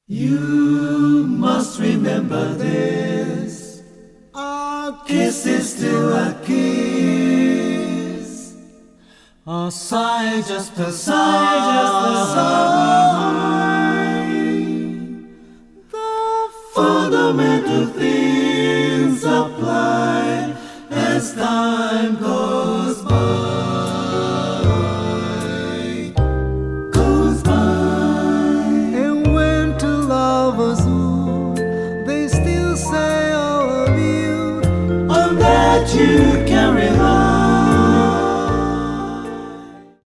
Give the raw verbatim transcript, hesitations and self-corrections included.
You must remember this. A kiss is still a kiss. A sigh, just a sigh, just a sigh. The fundamental things apply as time goes by. Goes by. And when two lovers woo, they still say I love you. On that you